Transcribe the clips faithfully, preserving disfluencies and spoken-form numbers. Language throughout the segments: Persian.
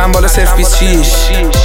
چند بالا صرف بیست و شیش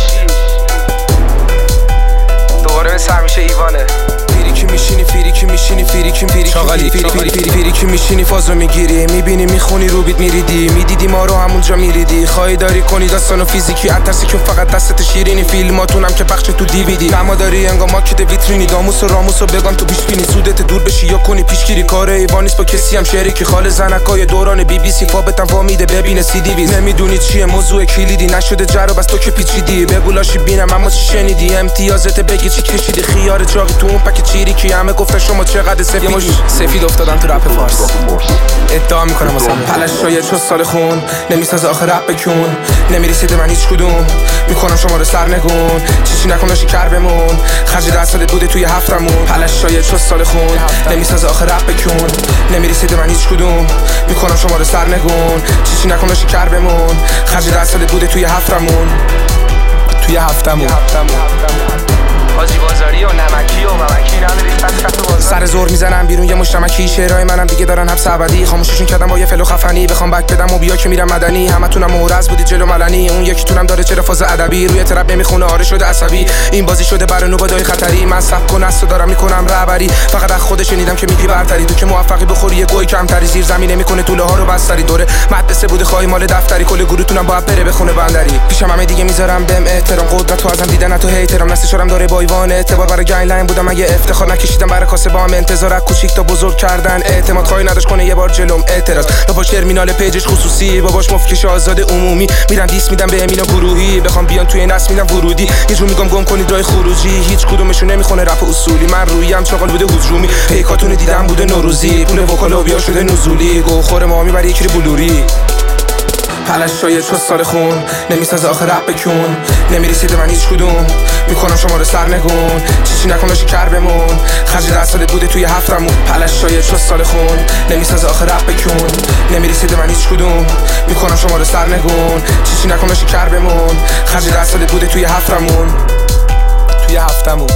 دوباره مثل همیشه ایوانه. فیریکی میشینی فیریکی میشینی فیریکی فیریکی چاقالی فیریکی فیریکی میشینی فازو میگیری میبینی میخونی رو بیت میریدی میدیدی ما رو همونجا میریدی خواهی داری کنی داستانو فیزیکی اترسی که فقط دستت شیرینی فیلماتونم که بخش تو دیویدی اما داری انگار ماکت ویترینی داموس و راموس و بگم تو پیش بینی سودت دور بشی یا کنی پیشگیری کار ایوانیس با کسی هم شریکی خال زنکای دوران بی بی سی فابتم وامیده ببینه سی دی ویز نمیدونی چیه موضوع کلیدی نشده جرا بس تو که پیچیدی بگو لاشی بینم اما چی شنیدی امتیازت بگی چی کشیدی خیار چاقی تو اون پک چیری که همه گفتن شما چقدر سفیدی سفید افتادن تو رپ فارس ادعا میکنم واسه پلش شاید شد سال خون نمیسازه آخه رپ بکن نمیرسیده من هیچ کدوم میکنم شما رو سرنگون چیچی نکن داشتی کر بمون خرج درصدت بوده توی هفتمون پلش شاید شد سال خون نمیسازه آخه رپ بکن نمیرسیده من هیچ کدوم میکنم شما رو سرنگون چیچی نکن داشتی کر بمون خرج درصدت بوده توی هفتمون توی هفتمون حاجی بازاری و نمکی و ممکی نداری سر زور میزنم بیرون یه مشتمکی شعرهای منم دیگه دارن حبس ابدی خاموششون کردم با یه فلو خفنی بخوام بک بدم و بیا که میرم مدنی همتونم مورز بودی جلو ملنی اون یکیتونم داره چرا فاز ادبی روی ترپ نمیخونه آره شده عصبی این بازی شده برای نوبادای خطری من سبک و نسو دارم میکنم رهبری فقط از خودش شنیدم که میگی برتری تو که موفقی بخوری یه گوی کمتری زیر زمین نمیکنه طوله ها رو بستری دوره مدرسه بوده خواهی مال دفتری کل گروهتونم باید بره بخونه بندری پیشم همه دیگه میذارم بهم احترام قدرت تو ازم دیدن تو هیترام نسل شورم داره با ایوان اعتبار برای گین لاین بودم اگه افتخار نکشیدم برای کاسه با هم انتظار از کوچیک تا بزرگ کردن اعتماد خواهی نداشت کنه یه بار جلوم اعتراض لپاش ترمینال پیجش خصوصی باباش مفکش آزاد عمومی میرن دیس میدم به امینا گروهی بخوام بیان توی نس میدم ورودی یه جور میگم گم کنید راه خروجی هیچ کدومشون نمیخونه رپ اصولی من رویم چاقال بوده هجومی پیکاتون دیدم بوده نوروزی پول وکالا بیا شده نزولی گوخور ما میبری یکی بلوری پلش شاید شد سال خون نمیسازه آخه رپ بکن نمیرسیده من هیچ کدوم میکنم شما رو سرنگون چیچی نکن داشتی کر بمون خرج درصدت بوده توی هفتمون پلش شاید شد سال خون نمیسازه آخه رپ بکن نمیرسیده من هیچ کدوم میکنم شما رو سرنگون چیچی نکن داشتی کر بمون خرج درصدت بوده توی هفتمون توی هفتمون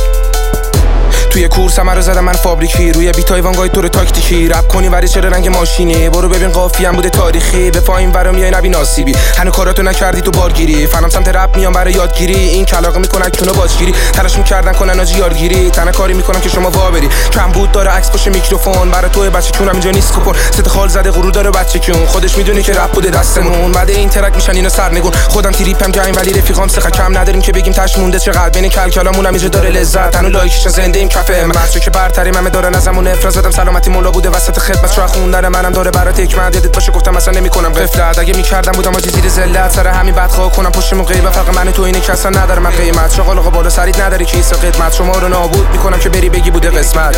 توی کورس همه رو زدم من فابریکی روی بیتای وانگای طور تاکتیکی رپ کنی ولی چرا رنگ ماشینی برو ببین قافیه هم بوده تاریخی به پایین ورا میای نبی ناسیبی هنو کاراتو نکردی تو بارگیری فنم سمت رپ میام برای یادگیری این کلاغه میکنن کونو باجگیری تلاش میکردن کنن آجی یارگیری تنها کاری میکنم که شما وا بری کم بود داره عکس پشت میکروفون برای تو بچه کونم اینجا نیست کپون ست خال زده غرور داره بچه کون خودش میدونه که رپ بوده دستمون بعد این ترک میشن اینا سرنگون خودم تریپم جایم ولی رفیقام سخه کم نداریم که بگیم تاش مونده چقدر بین کلکلامون هم اینجا داره لذت هنو لایکش زنده ایم کافه مچو که برتری من دارن ازمون افراز زدم سلامتی مولا بوده وسط خدمت شاه خوندن منم داره برات حکمت یادت باشه گفتم اصلا نمیکنم غفلت اگه میکردم بودم آجی زیر ذلت سر همین بدخواه کنم پشت موقعی و فرق من تو اینه که اصلا نداره من قیمت شغل آقا بالا سرید نداری کیسه خدمت شما رو نابود میکنم که بری بگی بوده قسمت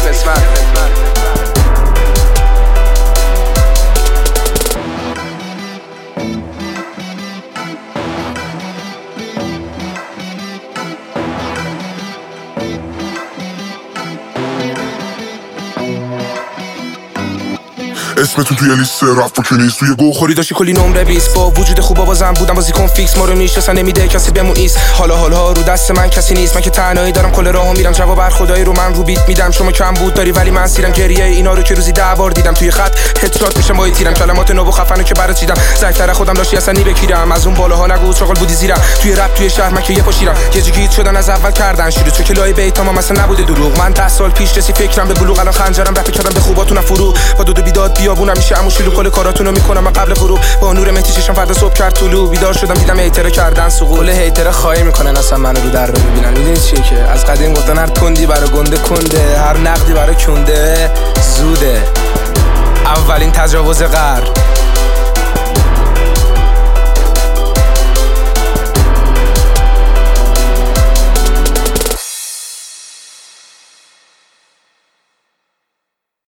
اسمتون توی لیست رفت که نیست توی گو خوری داشتی کلی نمره بیست با وجود خوبا بازم بودم بازیکن فیکس ما رو میشناسن نمیده کسی بمون ایست حالا حالا رو دست من کسی نیست من که تنهایی دارم کل راهو میرم جواب هر خدایی رو من رو بیت میدم شما کم بود داری ولی من سیرم گریه اینا رو که روزی ده بار دیدم توی خط هدشات میشم با تیرم کلمات نو و خفنو که برات چیدم زکتر خودم داشتی اصلا نمیبکیرم از اون بالاها نگو چاقال بودی زیرم توی رپ توی شهر من که یه پاشیرم یه جگیت شدن از اول کردن شروع تو که لای بیت ما مثلا نبوده دروغ من ده سال پیش رسی فکرم به بلوغ الان خنجرم رپ کردم به خوباتون فرو با دو دو بیداد بیابونم میشه اموشیلو کل کاراتونو میکنم من قبل غروب با نور مهدی چشم فردا صبح کرد طلوع بیدار شدم دیدم هیترا کردن سقول هیترا خواهی میکنن اصلا منو رو در رو ببینن میدونید چیه که از قدیم گفتن هر کندی برای گنده کنده هر نقدی برای کنده زوده اولین تجاوز غر